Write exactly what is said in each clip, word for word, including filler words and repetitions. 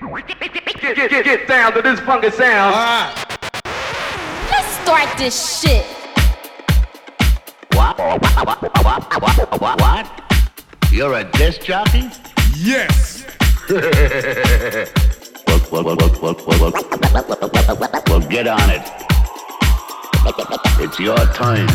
Get, get, get, get down to this funky sound. All right. Let's start this shit. What? What? What? What? What? You're a disc jockey? Yes. well, well, well, well, well, well, well, get on it. It's your time.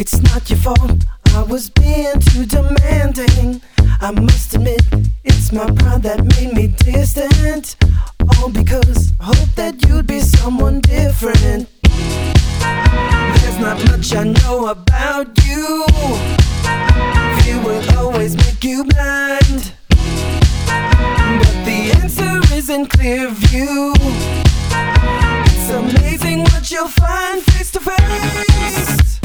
It's not your fault, I was being too demanding. I must admit, it's my pride that made me distant. All because I hope that you'd be someone different. There's not much I know about you. Fear will always make you blind. But the answer is in clear view. It's amazing what you'll find face to face.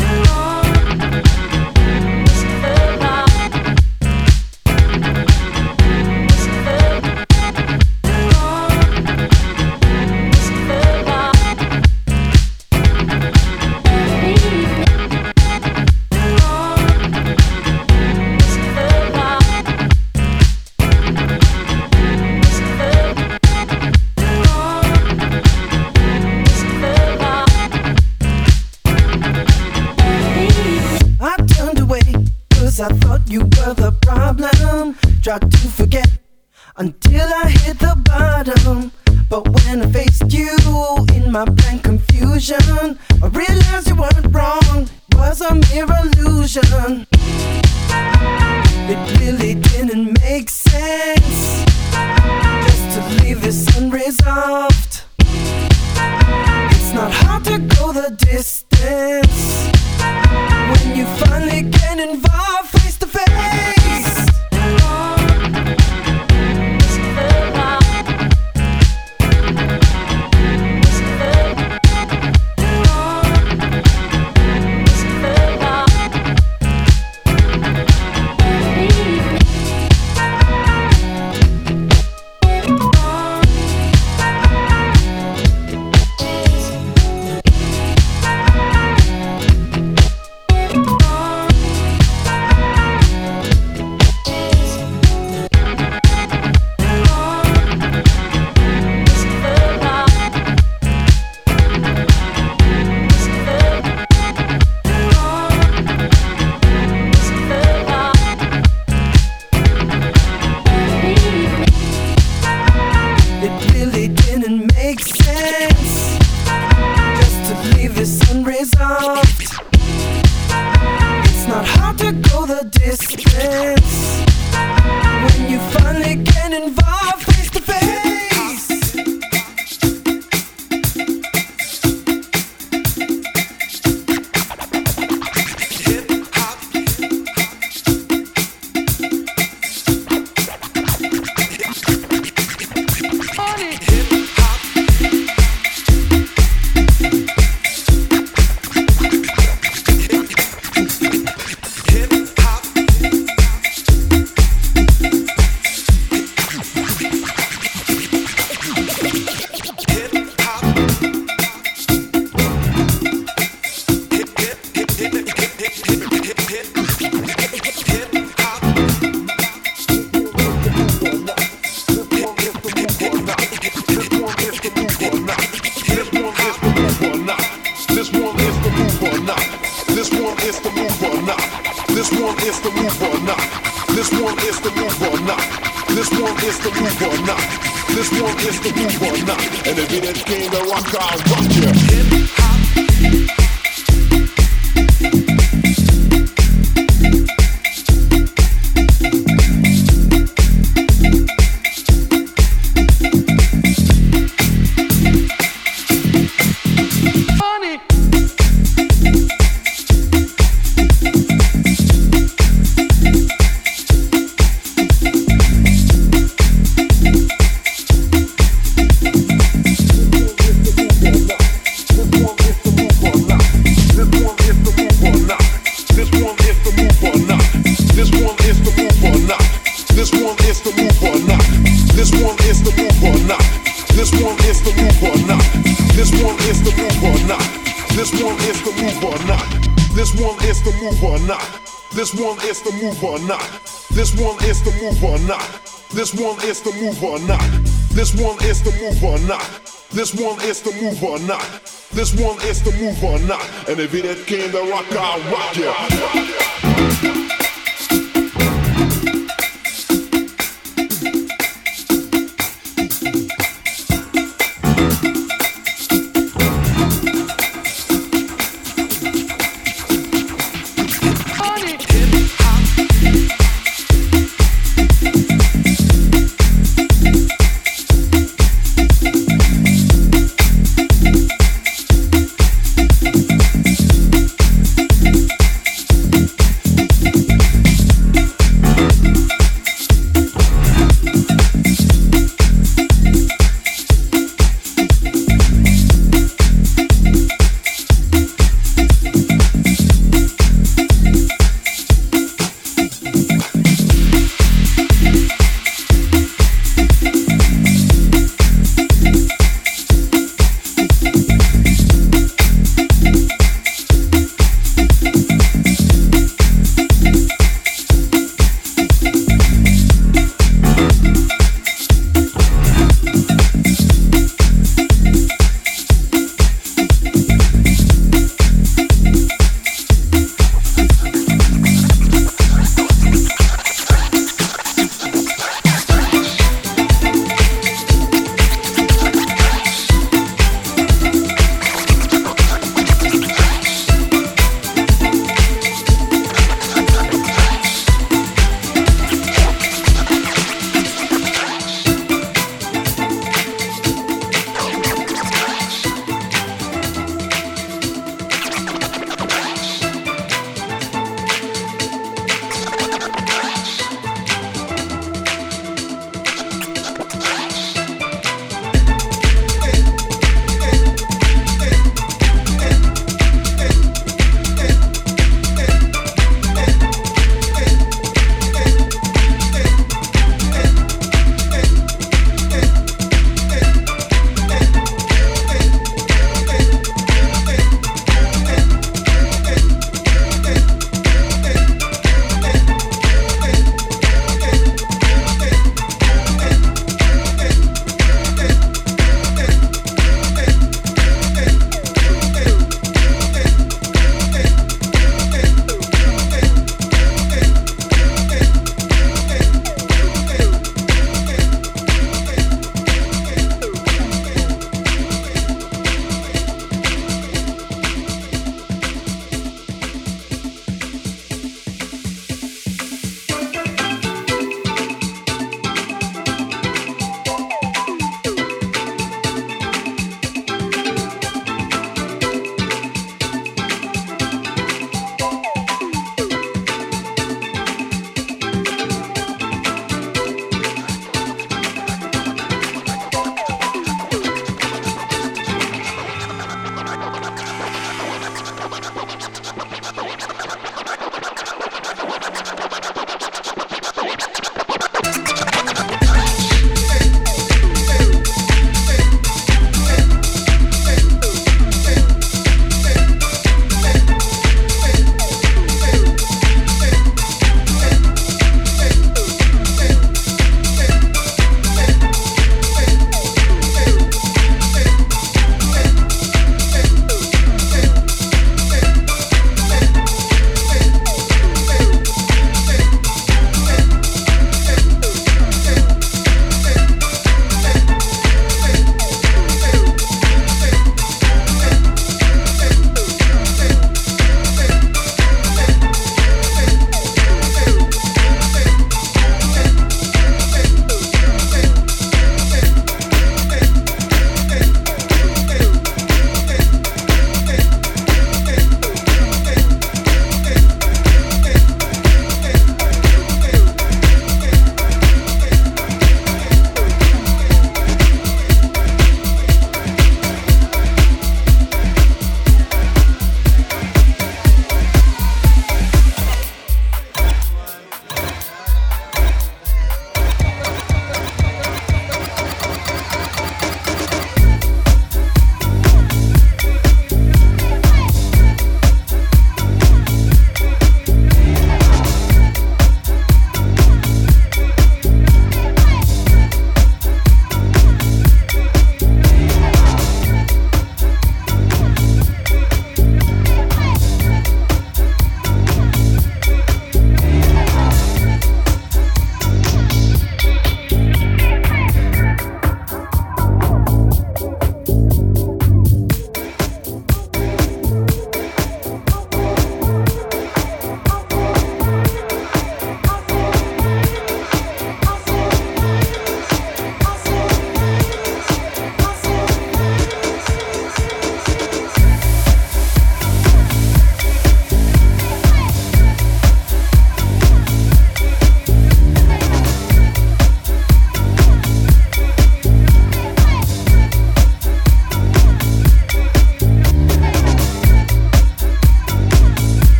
I thought you were the problem. Tried to forget until I hit the bottom. But when I faced you in my blank confusion, I realized you weren't wrong, it was a mere illusion. It really didn't make sense just to leave this unresolved. It's not hard to go the distance when you finally get involved face to face. This one is the move or not. This one is the move or not. This one is the move or not. This one is the move or not. This one is the move or not. This one is the move or not. And if it came to rock, I'll rock you.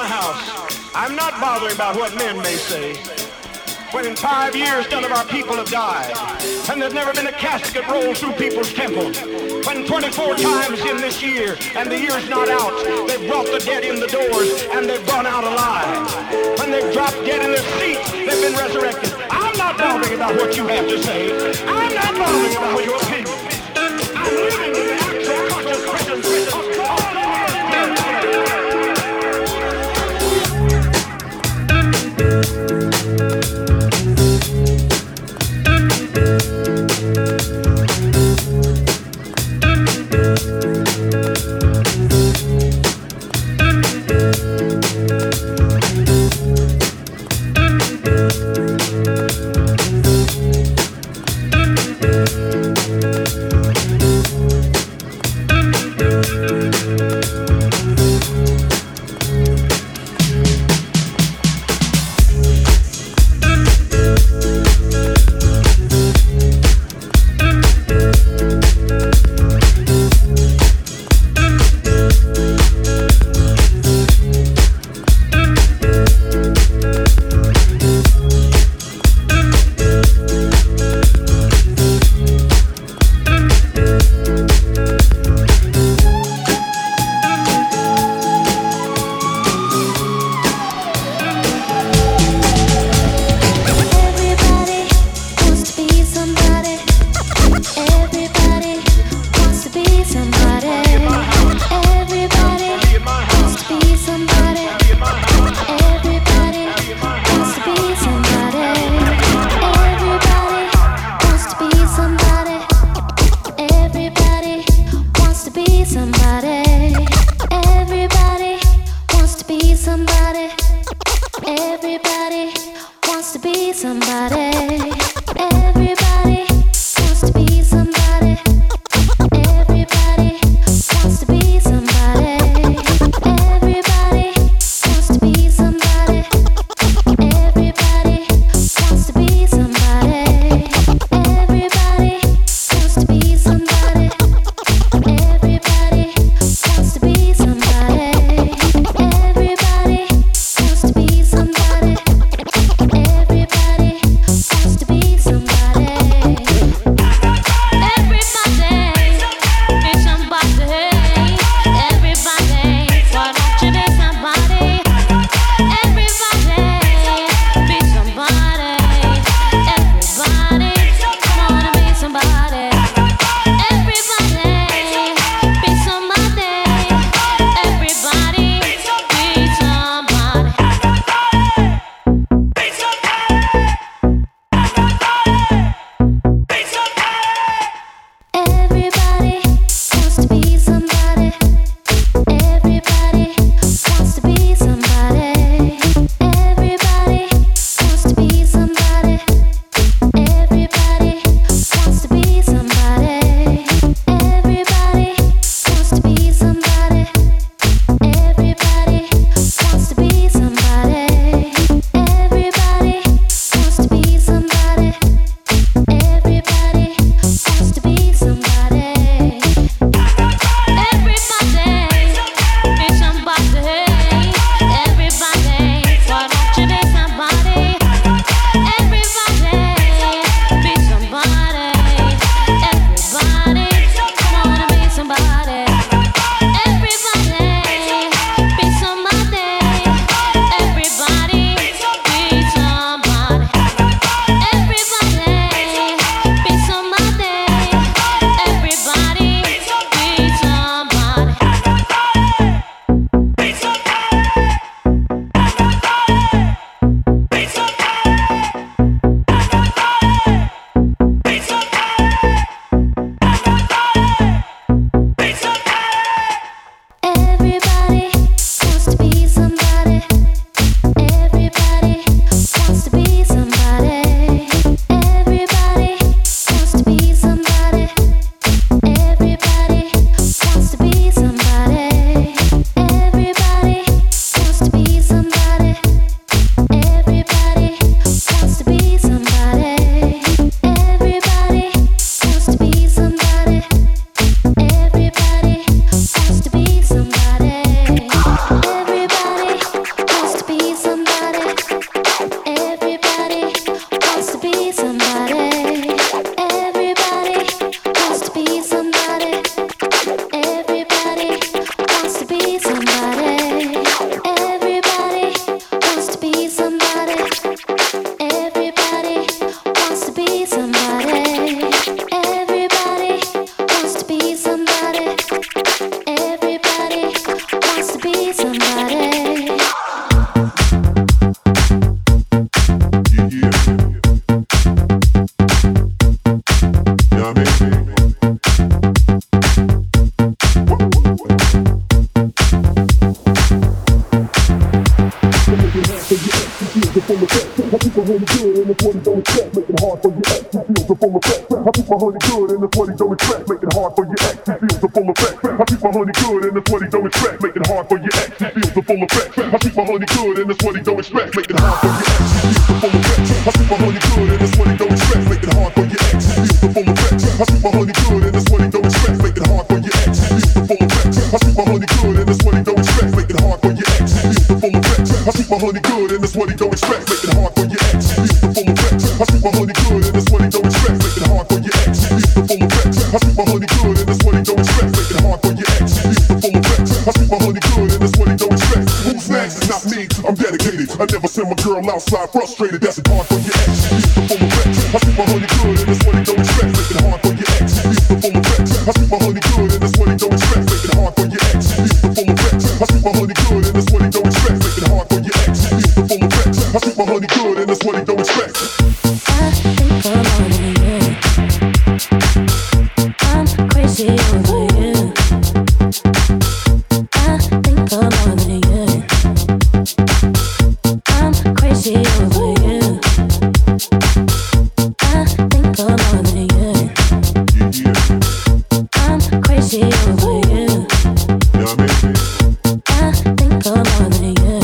house. I'm not bothering about what men may say. When in five years none of our people have died, and there's never been a casket rolled through people's temples. When twenty-four times in this year, and the year's not out, they've brought the dead in the doors, and they've gone out alive. When they've dropped dead in their seats, they've been resurrected. I'm not bothering about what you have to say. I'm not bothering about your opinion. I'm living in the actual conscious presence of God. Somebody full effect. I keep my honey good and that's what he don't expect. Make it hard for your ex, he feels the full effect. I keep my honey good and that's what he don't expect. Make it hard for your ex, he feels the full effect. I keep my honey good and that's what he don't expect. Make it hard for your ex, he feels the full effect. I keep my honey good and that's what he don't expect. Make it hard for your ex, he feels the full effect. I keep my honey good and that's what he don't expect. Make it hard for your ex, he feels the full effect. I keep my honey good and that's what he don't expect. Make it hard for your ex, he feels the full effect. I keep my honey good and that's what he don't expect. Make it hard for your ex, he feels the full effect. I keep my honey good and that's what he don't expect. Make it hard for your ex, he feels the full effect. I keep my honey good and that's what he don't expect. Make it hard for your ex, he feels the full effect. I keep my honey good and that's what he don't expect. Make it hard for your ex, he feels the full effect. I keep my honey good and that's what he don't expect. Who's next? Not me, I'm dedicated. I never send my girl outside frustrated. That's it hard for your ex, he feels the full effect. I keep my honey good and that's what he don't expect. Make it hard for your ex, he feels the full effect. I keep my honey good and that's what he don't expect. Make it hard for your ex, he feels the full effect. I keep my honey good and that's what he don't expect. Make it hard for your ex, he feels the full effect. I keep my honey good and that's what he don't expect. I think I'm over you. I'm crazy over you. I think I'm over you. I'm crazy over you. I think I'm over you. I'm crazy over you. I think I'm over you.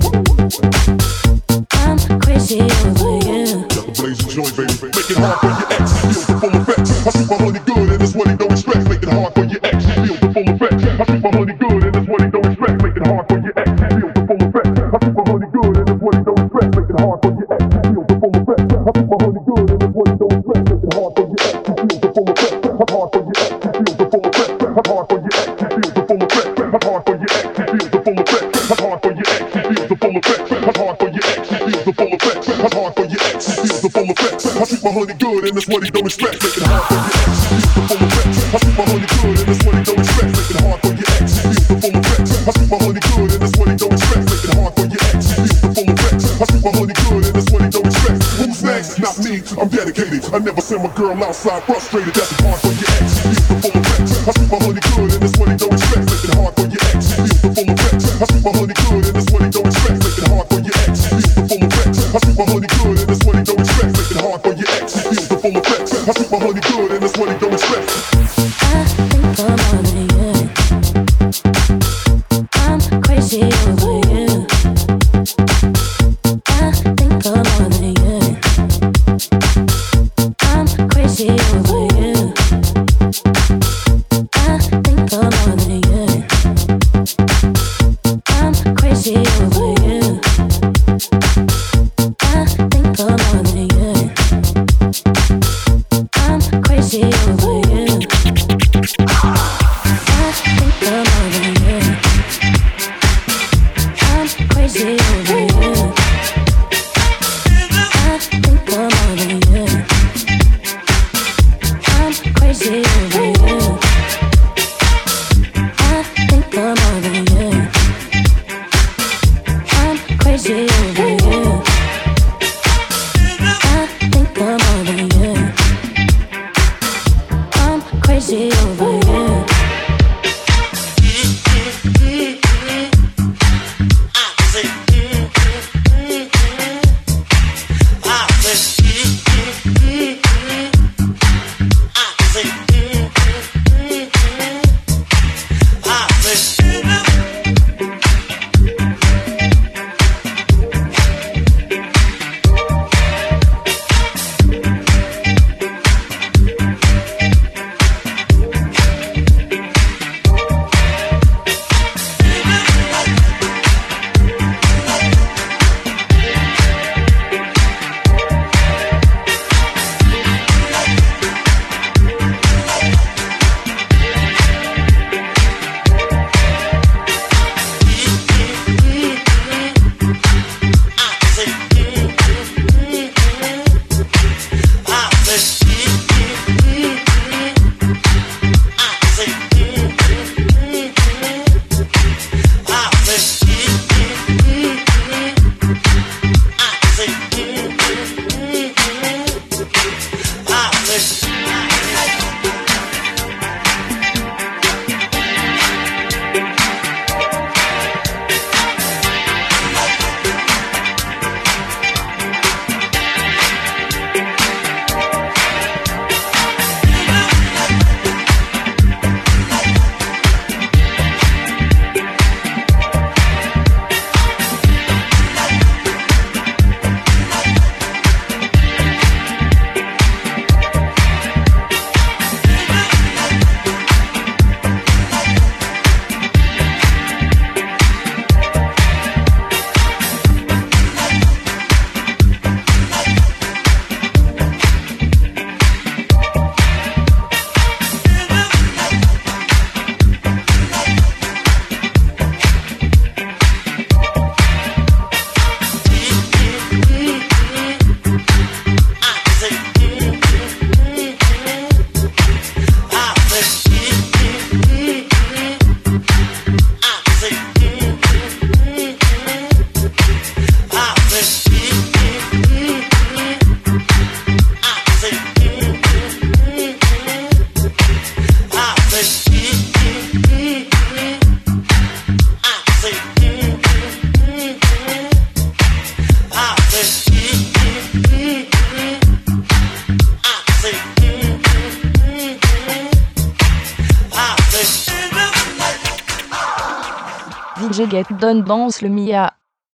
I'm crazy over you. Blaze and joint, baby. Make it hard for your ex, feel the full effect. I keep my honey good and that's what he don't expect. Make it hard for your ex, feel the full effect. I keep my honey good and that's what he don't expect. Make it hard for your ex, feel the full effect. I keep my honey good and that's what he don't expect. Make it hard for your ex, feel the full effect. I keep my honey good and that's what he don't expect. Make it hard for your ex, feel the full effect. Hard for your ex, feel the full effect. Hard for your ex, feel the full effect. Hard for your ex, feel the full effect. Hard for your ex, feel the full effect. Hard for your ex, feel the full effect. Hard for your ex, feel the full effect. I keep my honey good and that's what he don't expect. Make it hard for your ex, feel the full effect. I keep my honey good and that's what he don't expect. Make it hard for your ex, feel the full effect. I keep my honey good and that's what he don't expect. Make it hard for your ex, feel the full effect. I keep my honey good and that's what he don't expect. Who's next? Not me, I'm dedicated. I never send my girl outside frustrated. That's hard for your ex, feel the full effect. I keep my honey good and that's what he don't expect. Make it hard for your ex, feel the full effect. I keep my honey good and that's what he don't expect. Make it hard for your ex, feel the full effect. I keep my honey good and that's what he don't expect. Make it hard for your ex, feel the full effect. I keep my honey good and that's what he don't expect. I think I'm over you. I'm crazy over you. I think I'm over you. I'm crazy over you. I think I'm over you. I'm crazy over you. I think I'm over you. I'm crazy over you. I think I'm over you. I'm crazy over you. I think I'm over you. I'm crazy over you. I think I'm over you. I'm crazy over you. I think I'm over you. I'm crazy over you. Get Down Dance le Mia.